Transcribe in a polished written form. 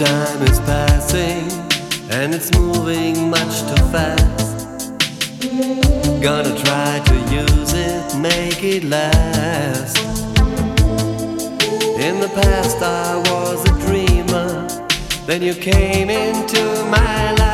Time is passing and it's moving much too fast. Gonna try to use it, make it last. In the past I was a dreamer, then you came into